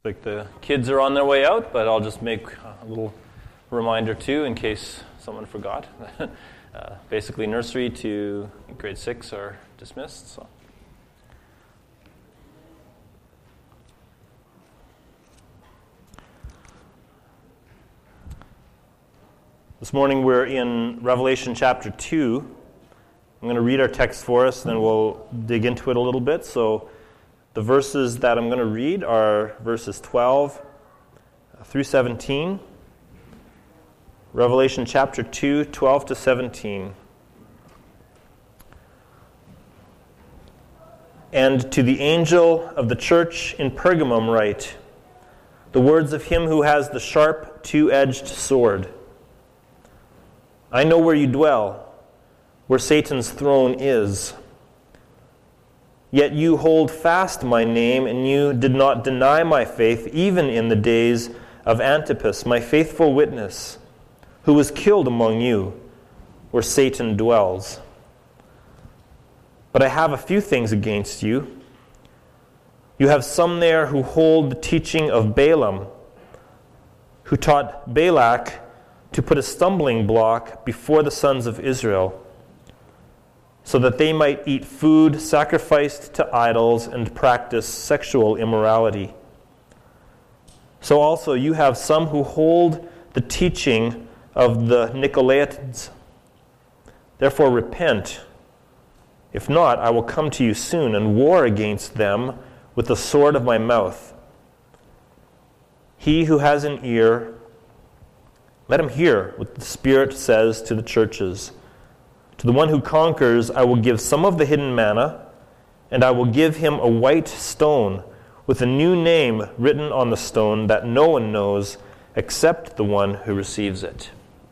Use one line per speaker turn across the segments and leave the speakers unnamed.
Like the kids are on their way out, but I'll just make a little reminder too in case someone forgot. Basically, nursery to grade 6 are dismissed. So. This morning we're in Revelation chapter 2. I'm going to read our text for us, then we'll dig into it a little bit. So the verses that I'm going to read are verses 12 through 17. Revelation chapter 2, 12 to 17. And to the angel of the church in Pergamum write, the words of him who has the sharp, two-edged sword. I know where you dwell, where Satan's throne is. Yet you hold fast my name, and you did not deny my faith, even in the days of Antipas, my faithful witness, who was killed among you, where Satan dwells. But I have a few things against you. You have some there who hold the teaching of Balaam, who taught Balak to put a stumbling block before the sons of Israel, so that they might eat food sacrificed to idols and practice sexual immorality. So also you have some who hold the teaching of the Nicolaitans. Therefore repent. If not, I will come to you soon and war against them with the sword of my mouth. He who has an ear, let him hear what the Spirit says to the churches. To the one who conquers, I will give some of the hidden manna, and I will give him a white stone with a new name written on the stone that no one knows except the one who receives it.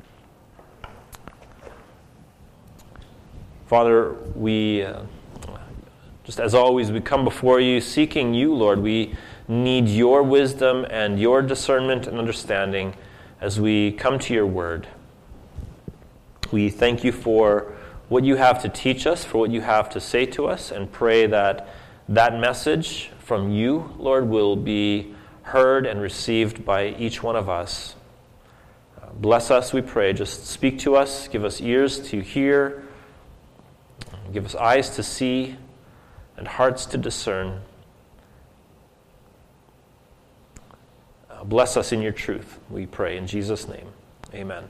Father, we, just as always, we come before you seeking you, Lord. We need your wisdom and your discernment and understanding as we come to your word. We thank you for what you have to teach us, for what you have to say to us, and pray that that message from you, Lord, will be heard and received by each one of us. Bless us, we pray. Just speak to us, give us ears to hear, give us eyes to see, and hearts to discern. Bless us in your truth, we pray in Jesus' name. Amen.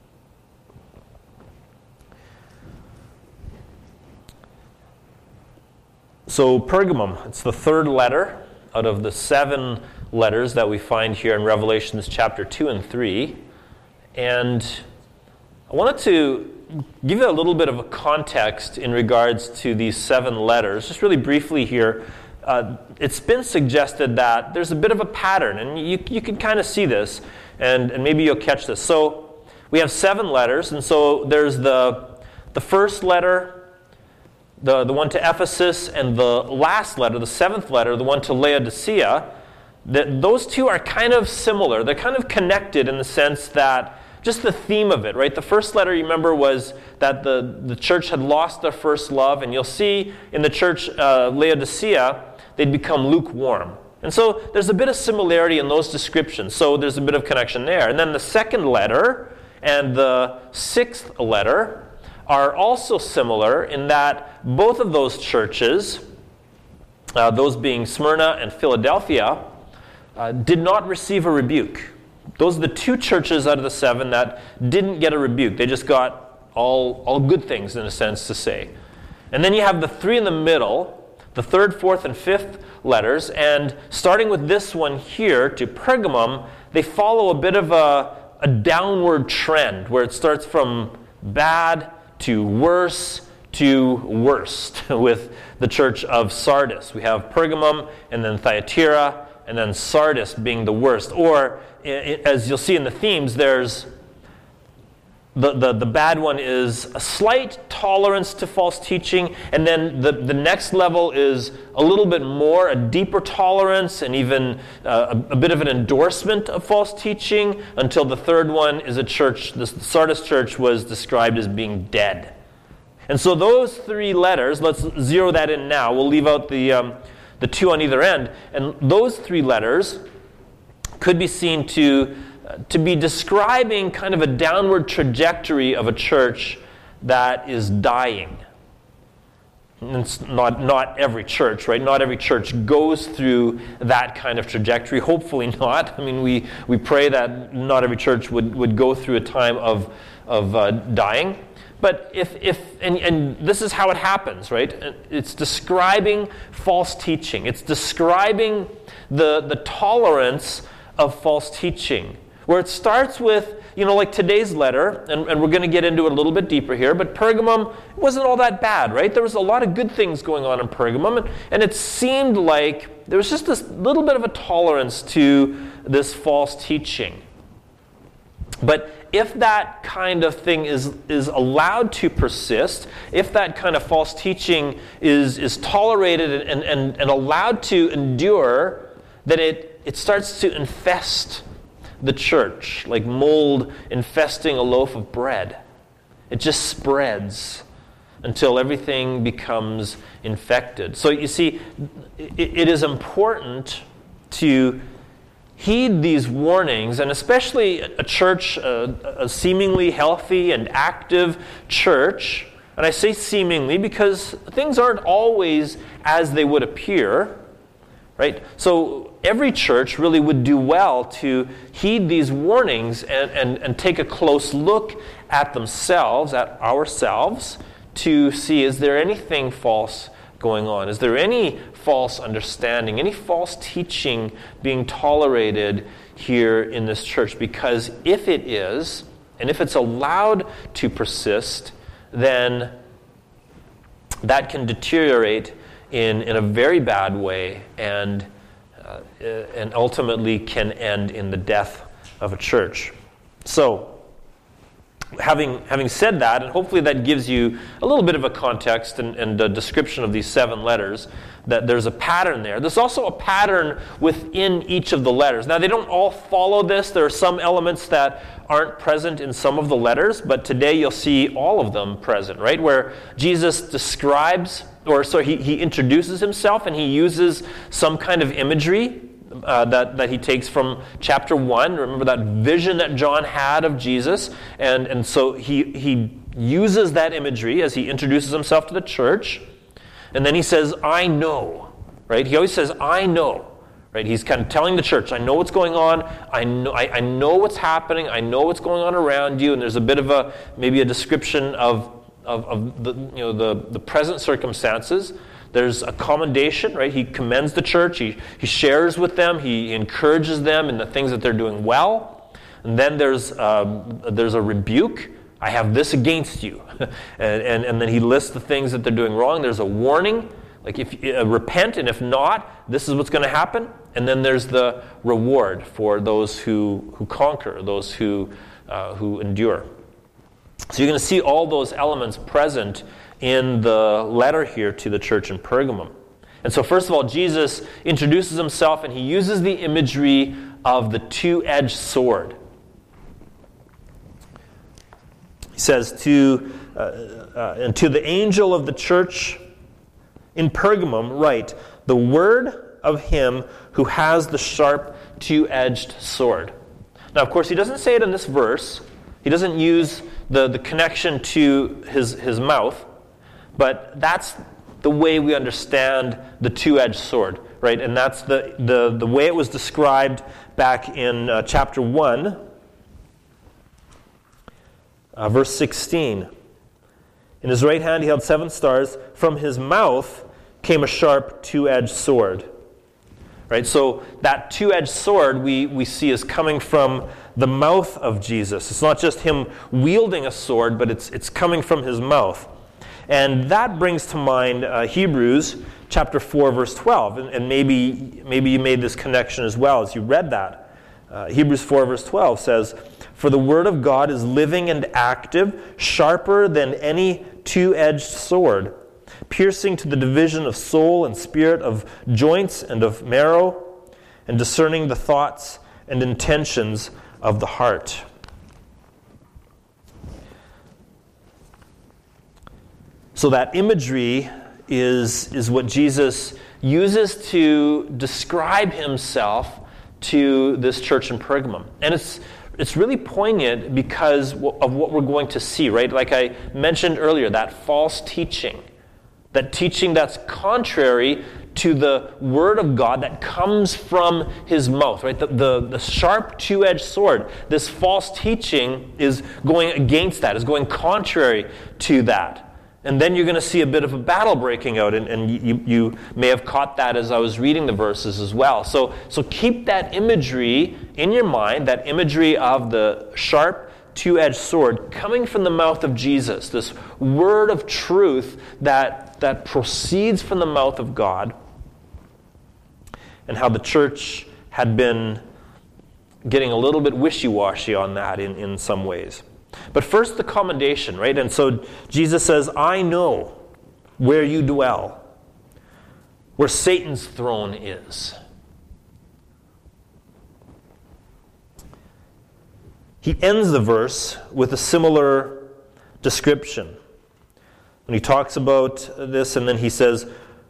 So Pergamum, it's the third letter out of the 7 letters that we find here in Revelations chapter 2 and 3. And I wanted to give you a little bit of a context in regards to these 7 letters. Just really briefly here, it's been suggested that there's a bit of a pattern, and you can kind of see this, and maybe you'll catch this. So we have 7 letters, and so there's the first letter, the one to Ephesus, and the last letter, the 7th letter, the one to Laodicea. Those two are kind of similar. They're kind of connected in the sense that just the theme of it, right? The first letter, you remember, was that the church had lost their first love, and you'll see in the church Laodicea, they'd become lukewarm. And so there's a bit of similarity in those descriptions, so there's a bit of connection there. And then the second letter and the 6th letter are also similar in that both of those churches, those being Smyrna and Philadelphia, did not receive a rebuke. Those are the 2 churches out of the 7 that didn't get a rebuke. They just got all good things, in a sense, to say. And then you have the 3 in the middle, the 3rd, 4th, and 5th letters. And starting with this one here to Pergamum, they follow a bit of a downward trend where it starts from bad to worse to worst with the church of Sardis. We have Pergamum and then Thyatira and then Sardis being the worst. Or, as you'll see in the themes, there's the bad one is a slight tolerance to false teaching, and then the next level is a little bit more, a deeper tolerance, and even a bit of an endorsement of false teaching, until the third one is a church, the Sardis church was described as being dead. And so those 3 letters, let's zero that in now, we'll leave out the 2 on either end, and those 3 letters could be seen to be describing kind of a downward trajectory of a church that is dying. And it's not every church, right? Not every church goes through that kind of trajectory. Hopefully not. I mean, we pray that not every church would go through a time of dying. But and this is how it happens, right? It's describing false teaching. It's describing the tolerance of false teaching, where it starts with, like today's letter, and we're going to get into it a little bit deeper here, but Pergamum wasn't all that bad, right? There was a lot of good things going on in Pergamum, and it seemed like there was just this little bit of a tolerance to this false teaching. But if that kind of thing is allowed to persist, if that kind of false teaching is tolerated and allowed to endure, then it starts to infest the church, like mold infesting a loaf of bread. It just spreads until everything becomes infected. So you see, it is important to heed these warnings, and especially a church, a seemingly healthy and active church. And I say seemingly because things aren't always as they would appear, right? So every church really would do well to heed these warnings and take a close look at themselves, at ourselves, to see, is there anything false going on? Is there any false understanding, any false teaching being tolerated here in this church? Because if it is, and if it's allowed to persist, then that can deteriorate in a very bad way and ultimately can end in the death of a church. So, having said that, and hopefully that gives you a little bit of a context and a description of these 7 letters, that there's a pattern there. There's also a pattern within each of the letters. Now, they don't all follow this. There are some elements that aren't present in some of the letters, but today you'll see all of them present, right? Where Jesus describes, he introduces himself and he uses some kind of imagery that he takes from chapter 1. Remember that vision that John had of Jesus? And so he uses that imagery as he introduces himself to the church. And then he says, I know, right? He always says, I know, right? He's kind of telling the church, I know what's going on. I know what's happening. I know what's going on around you. And there's a bit of maybe a description of the present circumstances. There's a commendation, right? He commends the church. He shares with them. He encourages them in the things that they're doing well. And then there's a rebuke. I have this against you. and then he lists the things that they're doing wrong. There's a warning, like if repent, and if not, this is what's going to happen. And then there's the reward for those who conquer, those who endure. So you're going to see all those elements present in the letter here to the church in Pergamum. And so first of all, Jesus introduces himself and he uses the imagery of the two-edged sword. He says, and to the angel of the church in Pergamum write, the word of him who has the sharp two-edged sword. Now, of course, he doesn't say it in this verse. He doesn't use the connection to his mouth. But that's the way we understand the two-edged sword, right? And that's the way it was described back in chapter 1, verse 16. In his right hand he held 7 stars. From his mouth came a sharp two-edged sword. Right? So that two-edged sword we see is coming from the mouth of Jesus. It's not just him wielding a sword, but it's coming from his mouth. And that brings to mind Hebrews chapter 4, verse 12. And maybe you made this connection as well as you read that. Hebrews 4, verse 12 says, for the word of God is living and active, sharper than any two-edged sword, piercing to the division of soul and spirit, of joints and of marrow, and discerning the thoughts and intentions of the heart. So that imagery is what Jesus uses to describe himself to this church in Pergamum. And it's really poignant because of what we're going to see, right? Like I mentioned earlier, that false teaching, that teaching that's contrary to the Word of God that comes from His mouth, right? The sharp two-edged sword. This false teaching is going against that, is going contrary to that. And then you're going to see a bit of a battle breaking out, and you may have caught that as I was reading the verses as well. So keep that imagery in your mind, that imagery of the sharp two-edged sword coming from the mouth of Jesus, this word of truth that proceeds from the mouth of God, and how the church had been getting a little bit wishy-washy on that in some ways. But first, the commendation, right? And so Jesus says, I know where you dwell, where Satan's throne is. He ends the verse with a similar description. When he talks about this, and then he says,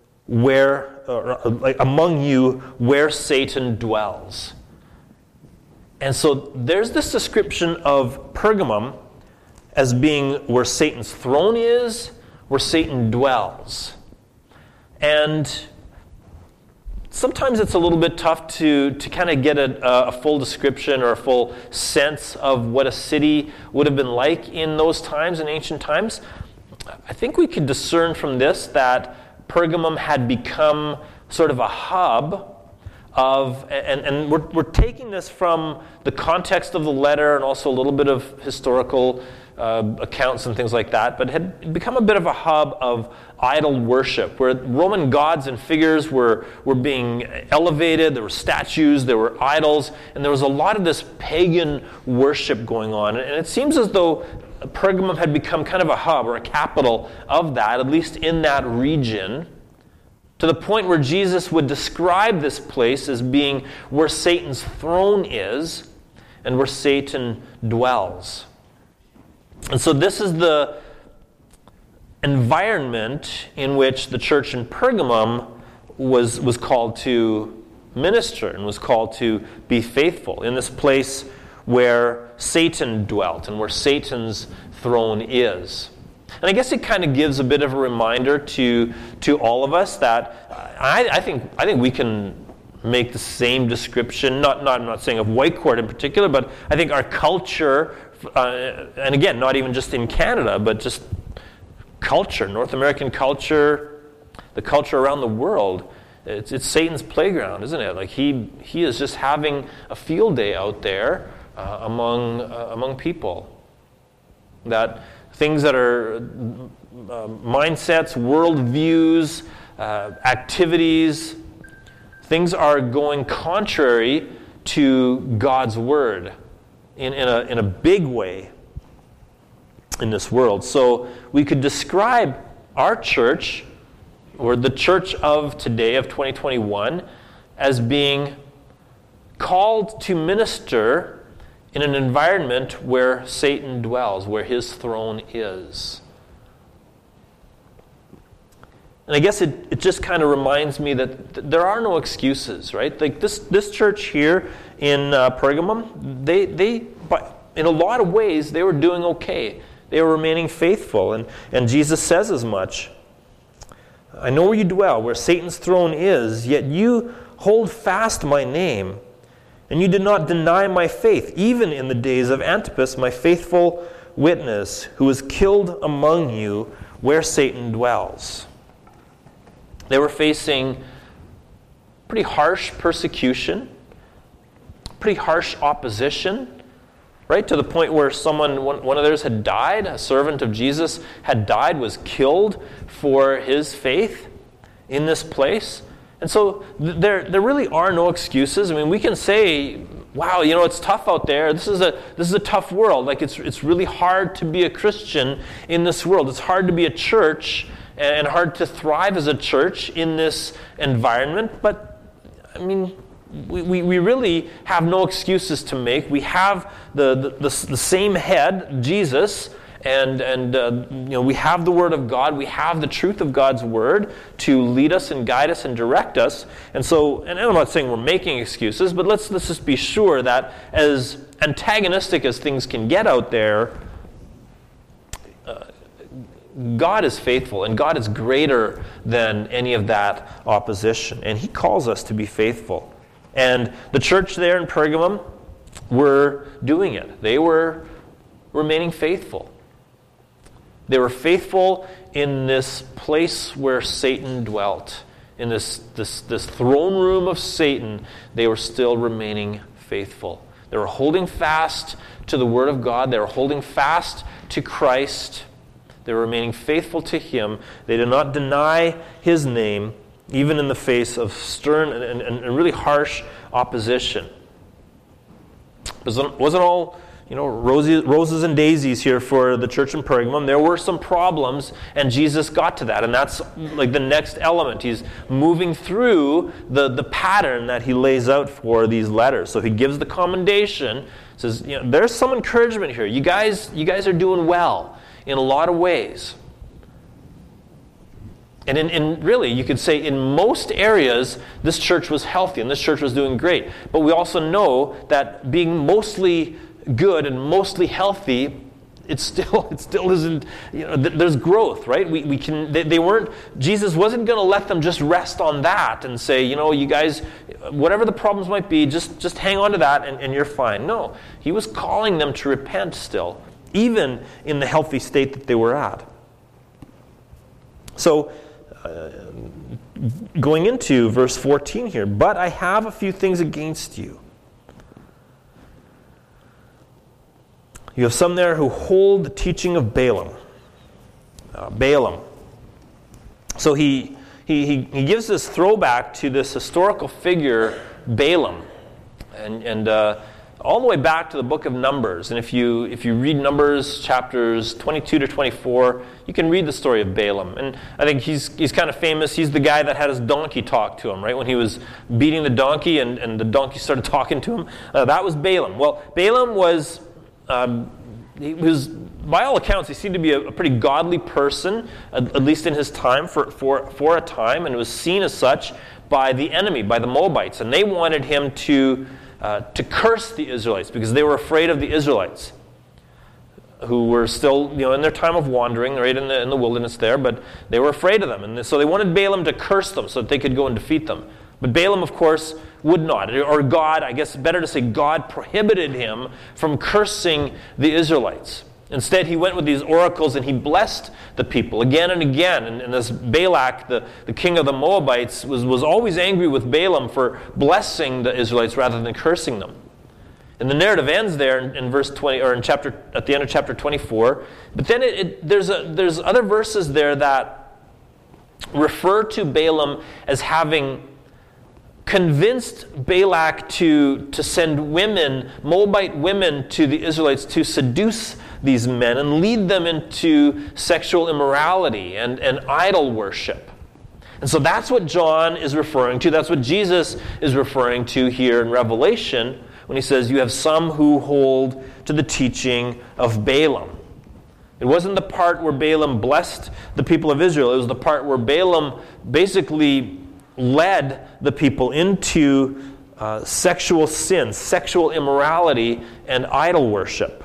among you, where Satan dwells. And so there's this description of Pergamum as being where Satan's throne is, where Satan dwells. And sometimes it's a little bit tough to kind of get a full description or a full sense of what a city would have been like in those times, in ancient times. I think we could discern from this that Pergamum had become sort of a hub of, and we're taking this from the context of the letter and also a little bit of historical accounts and things like that, but had become a bit of a hub of idol worship, where Roman gods and figures were being elevated. There were statues, there were idols, and there was a lot of this pagan worship going on. And it seems as though Pergamum had become kind of a hub or a capital of that, at least in that region, to the point where Jesus would describe this place as being where Satan's throne is and where Satan dwells. And so this is the environment in which the church in Pergamum was called to minister and was called to be faithful, in this place where Satan dwelt and where Satan's throne is. And I guess it kind of gives a bit of a reminder to all of us that I think we can make the same description, I'm not saying of Whitecourt in particular, but I think our culture, and again, not even just in Canada, but just culture, North American culture, the culture around the world, it's Satan's playground, isn't it? Like he is just having a field day out there among people. That things that are mindsets, worldviews, activities, things are going contrary to God's word in a big way in this world. So we could describe our church, or the church of today, of 2021, as being called to minister in an environment where Satan dwells, where his throne is. And I guess it just kind of reminds me that there are no excuses, right? Like this church here in Pergamum, they in a lot of ways, they were doing okay. They were remaining faithful, and Jesus says as much. I know where you dwell, where Satan's throne is, yet you hold fast my name, and you did not deny my faith, even in the days of Antipas, my faithful witness, who was killed among you where Satan dwells. They were facing pretty harsh persecution, pretty harsh opposition, right? To the point where one of theirs had died, a servant of Jesus had died, was killed for his faith in this place. And so there really are no excuses. I mean, we can say, wow, it's tough out there. This is a tough world. Like it's really hard to be a Christian in this world. It's hard to be a church and hard to thrive as a church in this environment. But I mean, we really have no excuses to make. We have the same head, Jesus, And we have the Word of God. We have the truth of God's Word to lead us and guide us and direct us. And so, and I'm not saying we're making excuses, but let's just be sure that as antagonistic as things can get out there, God is faithful, and God is greater than any of that opposition. And He calls us to be faithful. And the church there in Pergamum were doing it. They were remaining faithful. They were faithful in this place where Satan dwelt. In this throne room of Satan, they were still remaining faithful. They were holding fast to the Word of God. They were holding fast to Christ. They were remaining faithful to Him. They did not deny His name, even in the face of stern and really harsh opposition. It wasn't all roses and daisies here for the church in Pergamum. There were some problems, and Jesus got to that. And that's like the next element. He's moving through the pattern that He lays out for these letters. So He gives the commendation, says, there's some encouragement here. You guys are doing well in a lot of ways. And in really, you could say in most areas, this church was healthy and this church was doing great. But we also know that being mostly good and mostly healthy, it still isn't. There's growth, right? They weren't. Jesus wasn't going to let them just rest on that and say, you guys, whatever the problems might be, just hang on to that and you're fine. No, He was calling them to repent still, even in the healthy state that they were at. So, going into verse 14 here, but I have a few things against you. You have some there who hold the teaching of Balaam. So he gives this throwback to this historical figure, Balaam, and all the way back to the book of Numbers. And if you read Numbers chapters 22 to 24, you can read the story of Balaam. And I think he's kind of famous. He's the guy that had his donkey talk to him, right? When he was beating the donkey and the donkey started talking to him. That was Balaam. Well, Balaam was, by all accounts, he seemed to be a pretty godly person, at least in his time, for a time, and was seen as such by the enemy, by the Moabites. And they wanted him to curse the Israelites because they were afraid of the Israelites, who were still, in their time of wandering, right in the wilderness there, but they were afraid of them, and so they wanted Balaam to curse them so that they could go and defeat them. But Balaam, of course, would not, or God, I guess better to say God prohibited him from cursing the Israelites. Instead, he went with these oracles and he blessed the people again and again. And this Balak, the king of the Moabites, was always angry with Balaam for blessing the Israelites rather than cursing them. And the narrative ends there in verse 20, or at the end of chapter 24. But then there's other verses there that refer to Balaam as having convinced Balak to send women, Moabite women, to the Israelites to seduce these men and lead them into sexual immorality and idol worship. And so that's what John is referring to. That's what Jesus is referring to here in Revelation when he says, you have some who hold to the teaching of Balaam. It wasn't the part where Balaam blessed the people of Israel. It was the part where Balaam basically led the people into sexual sin, sexual immorality, and idol worship.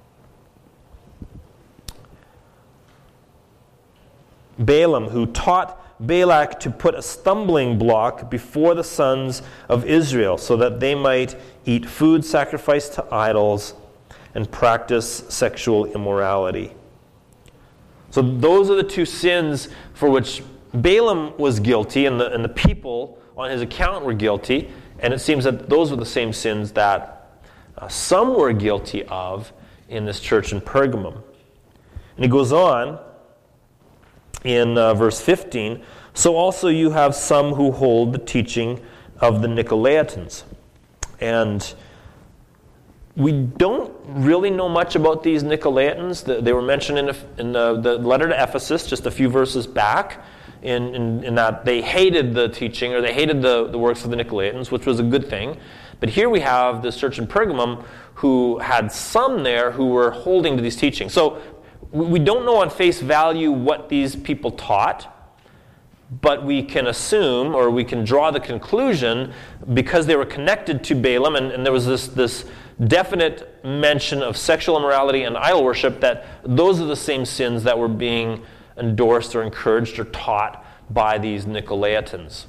Balaam, who taught Balak to put a stumbling block before the sons of Israel so that they might eat food sacrificed to idols and practice sexual immorality. So those are the two sins for which Balaam was guilty, and the people on his account were guilty, and it seems that those were the same sins that some were guilty of in this church in Pergamum. And he goes on in verse 15, so also you have some who hold the teaching of the Nicolaitans. And we don't really know much about these Nicolaitans. They were mentioned in the letter to Ephesus just a few verses back, in that they hated the teaching, or they hated the works of the Nicolaitans, which was a good thing. But here we have this church in Pergamum who had some there who were holding to these teachings. So we don't know on face value what these people taught, but we can assume, or we can draw the conclusion, because they were connected to Balaam, and there was this definite mention of sexual immorality and idol worship, that those are the same sins that were being endorsed or encouraged or taught by these Nicolaitans.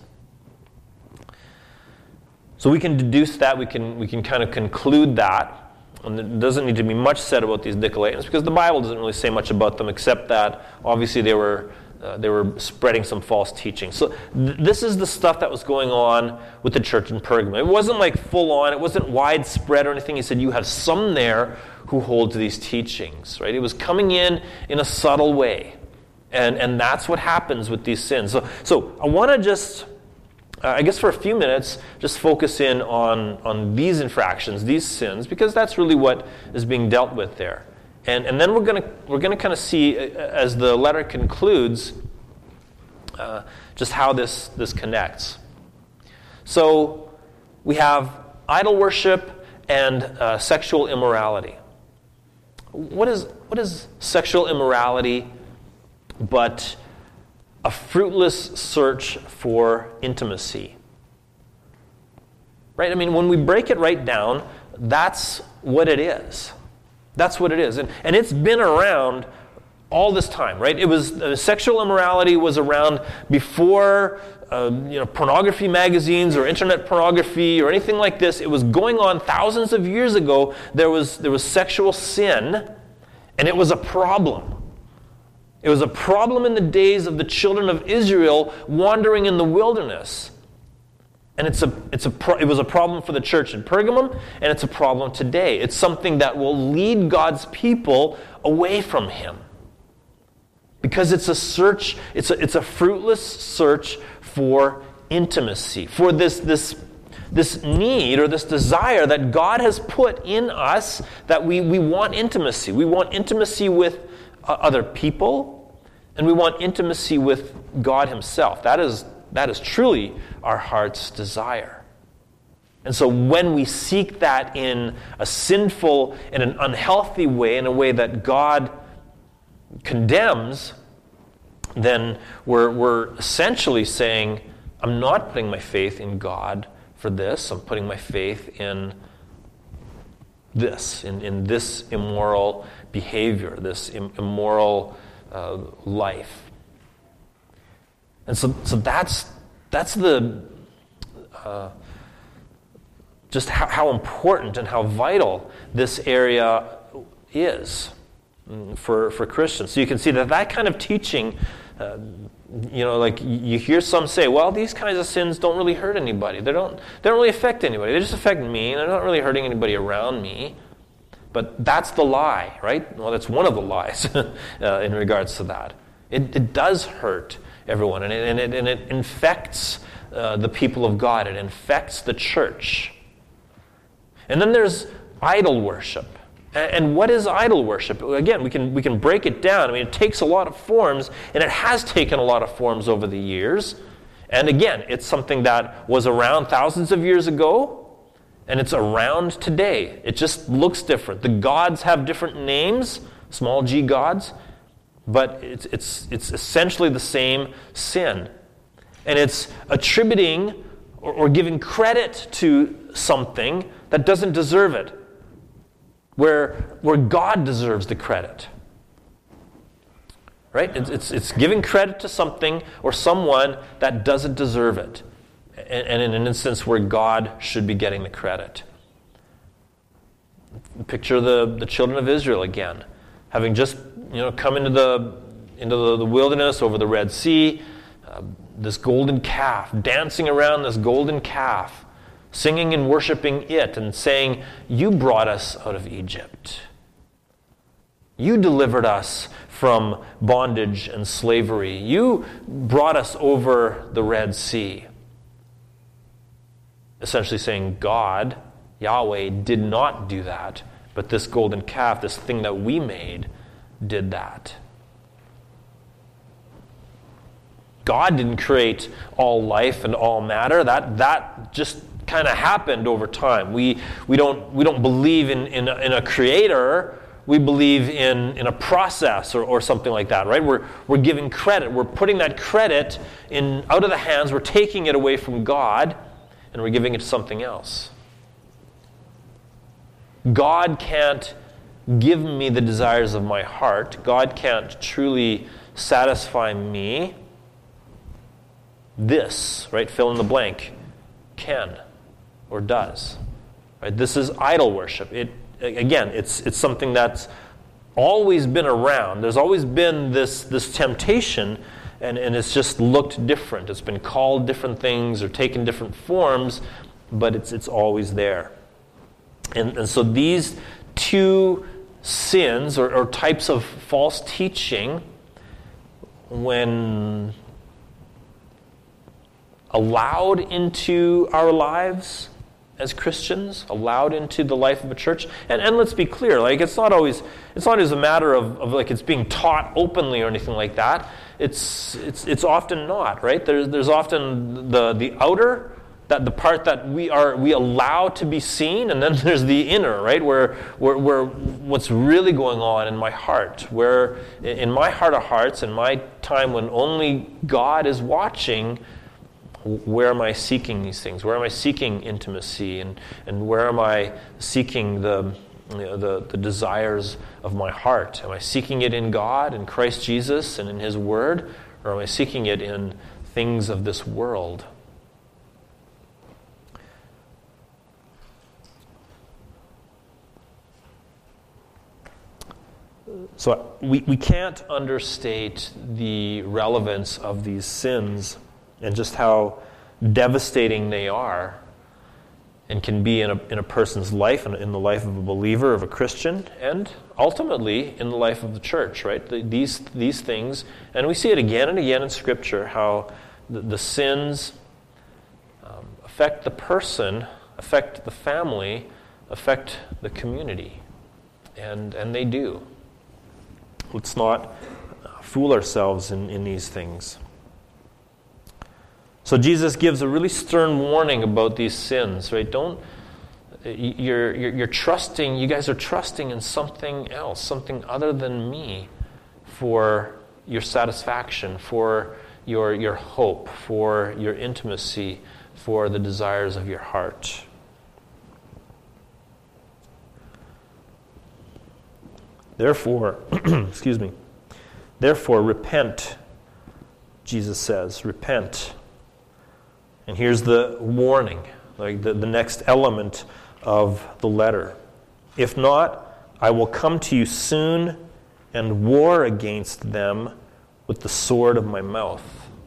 So we can deduce that, we can kind of conclude that, and there doesn't need to be much said about these Nicolaitans, because the Bible doesn't really say much about them, except that obviously they were spreading some false teaching. So this is the stuff that was going on with the church in Pergamum. It wasn't like full on, it wasn't widespread or anything. He said you have some there who hold to these teachings, right? It was coming in a subtle way. And that's what happens with these sins. So I want to just, I guess for a few minutes, just focus in on these infractions, these sins, because that's really what is being dealt with there. And then we're gonna kind of see, as the letter concludes, just how this connects. So we have idol worship and sexual immorality. What is sexual immorality but a fruitless search for intimacy? Right? I mean, when we break it right down, that's what it is. That's what it is. And it's been around all this time, right? It was sexual immorality was around before pornography magazines or internet pornography or anything like this. It was going on thousands of years ago. There was sexual sin, and it was a problem. It was a problem in the days of the children of Israel wandering in the wilderness. And it was a problem for the church in Pergamum, and it's a problem today. It's something that will lead God's people away from Him. Because it's a search, it's a fruitless search for intimacy, for this need or this desire that God has put in us, that we want intimacy. We want intimacy with other people, and we want intimacy with God Himself. That is truly our heart's desire. And so when we seek that in a sinful and an unhealthy way, in a way that God condemns, then we're essentially saying, I'm not putting my faith in God for this. I'm putting my faith in this, in this immoral behavior, this immoral life. And so that's the just how important and how vital this area is for Christians. So you can see that kind of teaching, like you hear some say, well, these kinds of sins don't really hurt anybody. They don't really affect anybody. They just affect me, and they're not really hurting anybody around me. But that's the lie, right? Well, that's one of the lies in regards to that. It does hurt everyone, and it infects the people of God. It infects the church. And then there's idol worship. And what is idol worship? Again, we can break it down. I mean, it takes a lot of forms, and it has taken a lot of forms over the years. And again, it's something that was around thousands of years ago, and it's around today. It just looks different. The gods have different names, small g gods, but it's essentially the same sin. And it's attributing or giving credit to something that doesn't deserve it, where God deserves the credit. Right? It's giving credit to something or someone that doesn't deserve it. And in an instance where God should be getting the credit. Picture the children of Israel again, having just come into the wilderness over the Red Sea, this golden calf, dancing around this golden calf, singing and worshiping it, and saying, "You brought us out of Egypt. You delivered us from bondage and slavery. You brought us over the Red Sea." Essentially saying God, Yahweh, did not do that, but this golden calf, this thing that we made, did that. God didn't create all life and all matter. That just kind of happened over time. We don't believe in a creator. we believe in a process or something like that, right? We're giving credit. We're putting that credit out of the hands. We're taking it away from God, and we're giving it to something else. God can't give me the desires of my heart. God can't truly satisfy me. This, right, fill in the blank, can or does. Right? This is idol worship. It's something that's always been around. There's always been this temptation, and it's just looked different. It's been called different things or taken different forms, but it's always there. And so these two sins or types of false teaching, when allowed into our lives as Christians, allowed into the life of a church, and let's be clear, like it's not always a matter of like it's being taught openly or anything like that. It's often not, right? There's often the outer, that the part that we allow to be seen, and then there's the inner, right? Where what's really going on in my heart, where in my heart of hearts, in my time when only God is watching, where am I seeking these things? Where am I seeking intimacy, and where am I seeking the desires of my heart? Am I seeking it in God, in Christ Jesus, and in His Word, or am I seeking it in things of this world? So we can't understate the relevance of these sins and just how devastating they are and can be in a person's life and in the life of a believer, of a Christian, and ultimately in the life of the church, right? These things, and we see it again and again in Scripture, how the sins affect the person, affect the family, affect the community, and they do. Let's not fool ourselves in these things. So Jesus gives a really stern warning about these sins, right? You're trusting, you guys are trusting in something else, something other than me for your satisfaction, for your hope, for your intimacy, for the desires of your heart. Therefore, Therefore, repent, Jesus says, repent. And here's the warning, like the next element of the letter. If not, I will come to you soon and war against them with the sword of my mouth.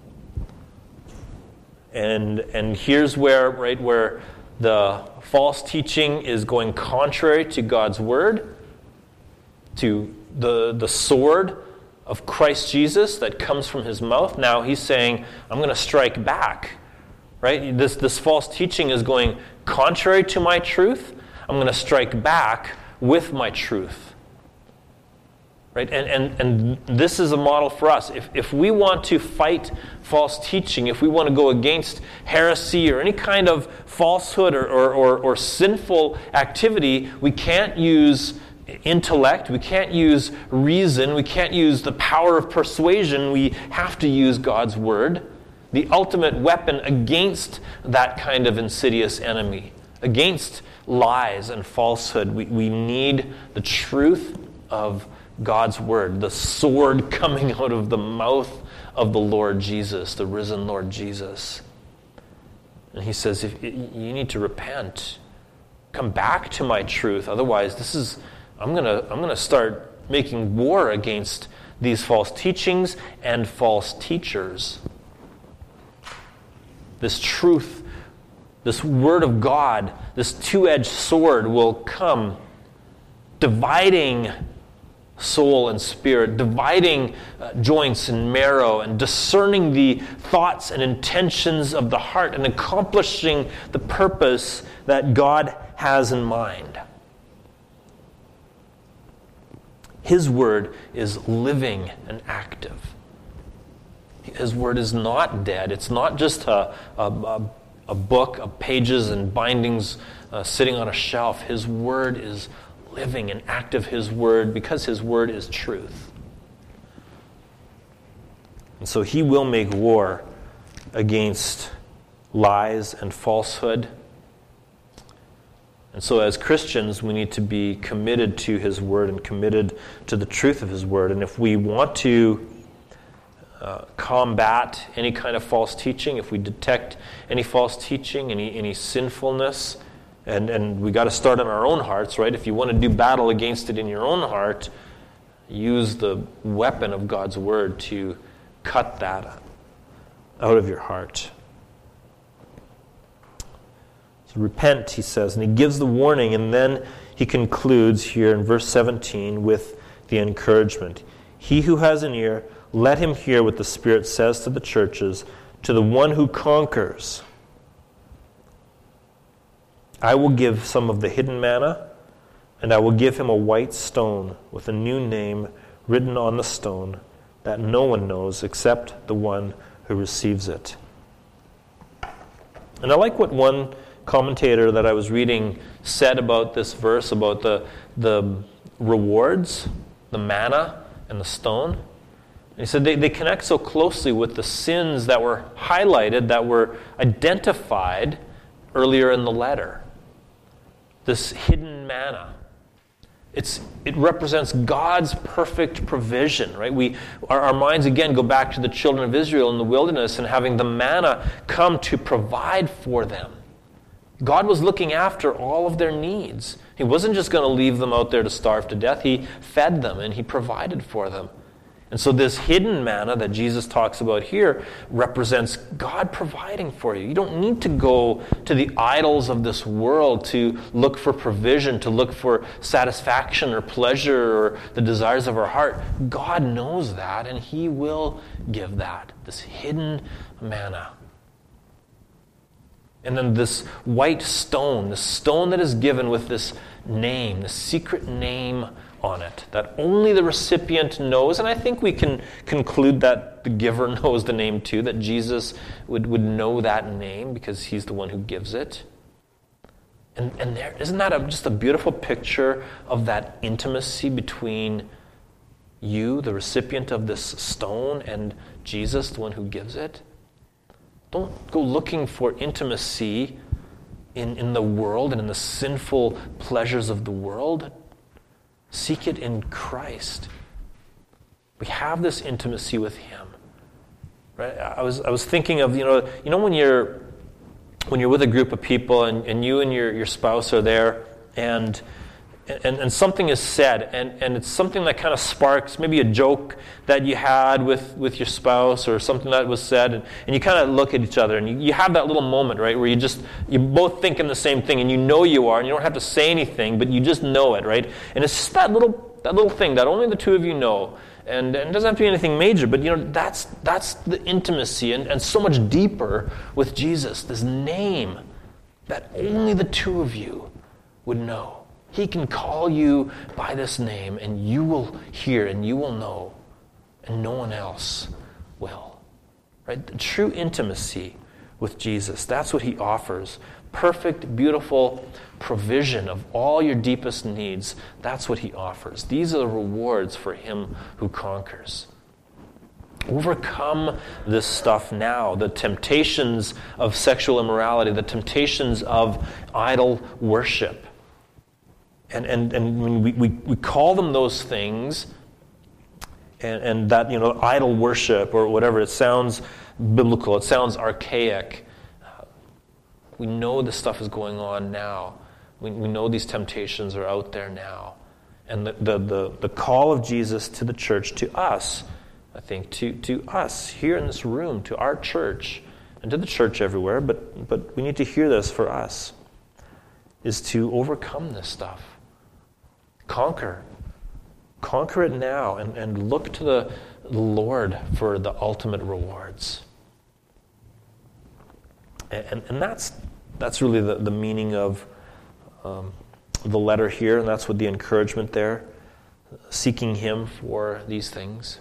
And here's where the false teaching is going contrary to God's word, to the sword of Christ Jesus that comes from his mouth. Now he's saying, I'm going to strike back. Right? This false teaching is going contrary to my truth. I'm going to strike back with my truth. Right? And this is a model for us. If we want to fight false teaching, if we want to go against heresy or any kind of falsehood or sinful activity, we can't use intellect, we can't use reason, we can't use the power of persuasion. We have to use God's word, the ultimate weapon against that kind of insidious enemy, against lies and falsehood. We need the truth of God's word, the sword coming out of the mouth of the Lord Jesus, the risen Lord Jesus. And he says, you need to repent. Come back to my truth. Otherwise, I'm gonna start making war against these false teachings and false teachers. This truth, this word of God, this two-edged sword will come, dividing soul and spirit, dividing joints and marrow, and discerning the thoughts and intentions of the heart, and accomplishing the purpose that God has in mind. His word is living and active. His word is not dead. It's not just a book of pages and bindings sitting on a shelf. His word is living and active his word because his word is truth. And so he will make war against lies and falsehood. And so as Christians, we need to be committed to his word and committed to the truth of his word. And if we want to combat any kind of false teaching, if we detect any false teaching, any sinfulness, and we got to start in our own hearts, right? If you want to do battle against it in your own heart, use the weapon of God's word to cut that out of your heart. So repent, he says, and he gives the warning, and then he concludes here in verse 17 with the encouragement. He who has an ear, let him hear what the Spirit says to the churches. To the one who conquers, I will give some of the hidden manna, and I will give him a white stone with a new name written on the stone that no one knows except the one who receives it. And I like what one commentator that I was reading said about this verse, about the rewards, the manna and the stone. He said they connect so closely with the sins that were highlighted, that were identified earlier in the letter. This hidden manna. It represents God's perfect provision, right? Our minds again go back to the children of Israel in the wilderness and having the manna come to provide for them. God was looking after all of their needs. He wasn't just going to leave them out there to starve to death. He fed them and he provided for them. And so this hidden manna that Jesus talks about here represents God providing for you. You don't need to go to the idols of this world to look for provision, to look for satisfaction or pleasure or the desires of our heart. God knows that, and he will give that, this hidden manna. And then this white stone, the stone that is given with this name, the secret name on it, that only the recipient knows. And I think we can conclude that the giver knows the name too, that Jesus would know that name because he's the one who gives it. And there, isn't that just a beautiful picture of that intimacy between you, the recipient of this stone, and Jesus, the one who gives it? Don't go looking for intimacy in the world and in the sinful pleasures of the world. Seek it in Christ. We have this intimacy with him. Right? I was thinking of, you know when you're with a group of people and you and your spouse are there and something is said and it's something that kind of sparks maybe a joke that you had with your spouse or something that was said and you kind of look at each other and you have that little moment, right, where you're both thinking the same thing and you know you are and you don't have to say anything, but you just know it, right? And it's just that little thing that only the two of you know. And it doesn't have to be anything major, but that's the intimacy and so much deeper with Jesus, this name that only the two of you would know. He can call you by this name and you will hear and you will know and no one else will. Right? The true intimacy with Jesus, that's what he offers. Perfect, beautiful provision of all your deepest needs. That's what he offers. These are the rewards for him who conquers. Overcome this stuff now. The temptations of sexual immorality, the temptations of idol worship. And when we call them those things, and that, idol worship or whatever, it sounds biblical, it sounds archaic. We know this stuff is going on now. We know these temptations are out there now. And the call of Jesus to the church, to us, I think, to us here in this room, to our church, and to the church everywhere, but we need to hear this for us, is to overcome this stuff. Conquer it now and look to the Lord for the ultimate rewards. And that's really the meaning of the letter here, and that's what the encouragement there, seeking him for these things.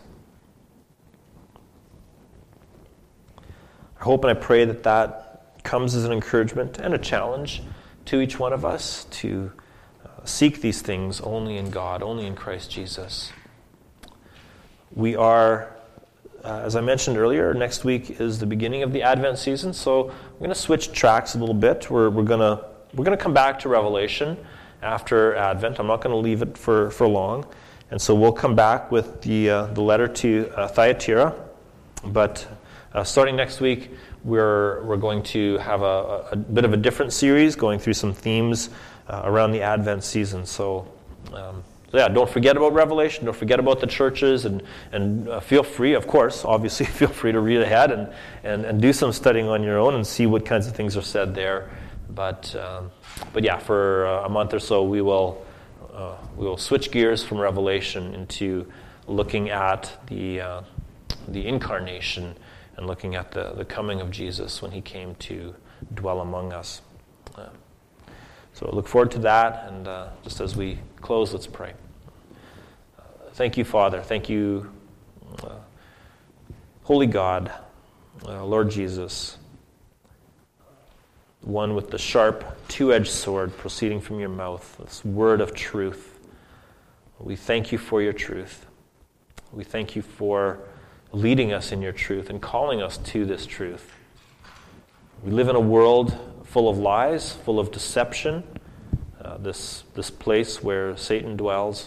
I hope and I pray that comes as an encouragement and a challenge to each one of us to seek these things only in God, only in Christ Jesus. We are, as I mentioned earlier, next week is the beginning of the Advent season, so I'm going to switch tracks a little bit. We're going to come back to Revelation after Advent. I'm not going to leave it for long, and so we'll come back with the letter to Thyatira. But starting next week, we're going to have a bit of a different series, going through some themes around the Advent season. So don't forget about Revelation. Don't forget about the churches, and feel free, of course, obviously, feel free to read ahead and do some studying on your own and see what kinds of things are said there. But yeah, for a month or so, we will switch gears from Revelation into looking at the incarnation and looking at the coming of Jesus when he came to dwell among us. So I look forward to that, and just as we close, let's pray. Thank you, Father. Thank you, Holy God, Lord Jesus, one with the sharp, two-edged sword proceeding from your mouth, this word of truth. We thank you for your truth. We thank you for leading us in your truth and calling us to this truth. We live in a world full of lies, full of deception, this place where Satan dwells.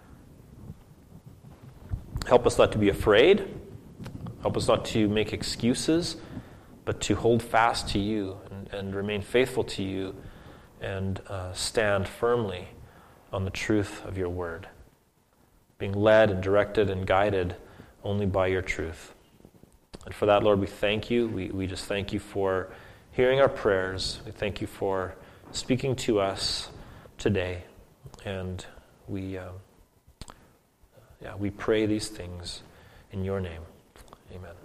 Help us not to be afraid. Help us not to make excuses, but to hold fast to you and remain faithful to you and stand firmly on the truth of your word, being led and directed and guided only by your truth. And for that, Lord, we thank you. We just thank you for hearing our prayers. We thank you for speaking to us today. And we pray these things in your name. Amen.